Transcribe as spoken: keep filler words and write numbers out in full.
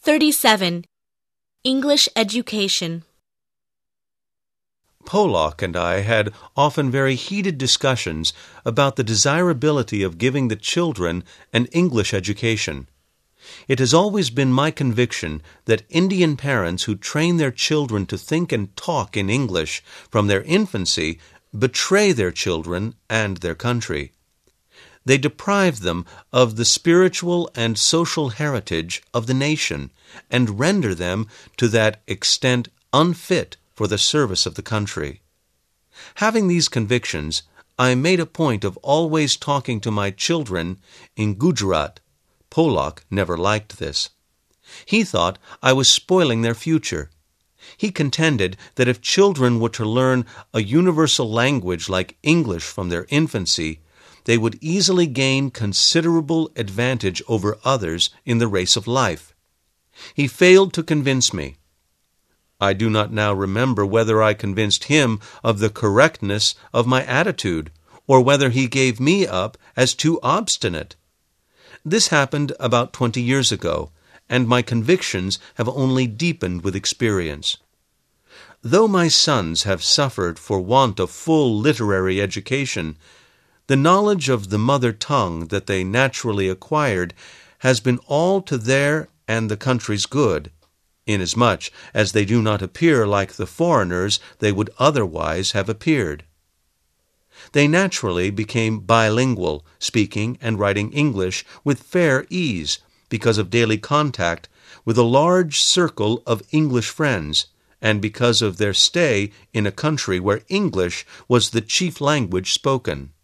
thirty-seven. English Education. Pollock and I had often very heated discussions about the desirability of giving the children an English education. It has always been my conviction that Indian parents who train their children to think and talk in English from their infancy betray their children and their country. They deprive them of the spiritual and social heritage of the nation and render them to that extent unfit for the service of the country. Having these convictions, I made a point of always talking to my children in Gujarat. Pollock never liked this. He thought I was spoiling their future. He contended that if children were to learn a universal language like English from their infancy, they would easily gain considerable advantage over others in the race of life. He failed to convince me. I do not now remember whether I convinced him of the correctness of my attitude, or whether he gave me up as too obstinate. This happened about twenty years ago, and my convictions have only deepened with experience. Though my sons have suffered for want of full literary education, the knowledge of the mother tongue that they naturally acquired has been all to their and the country's good, inasmuch as they do not appear like the foreigners they would otherwise have appeared. They naturally became bilingual, speaking and writing English with fair ease because of daily contact with a large circle of English friends, and because of their stay in a country where English was the chief language spoken.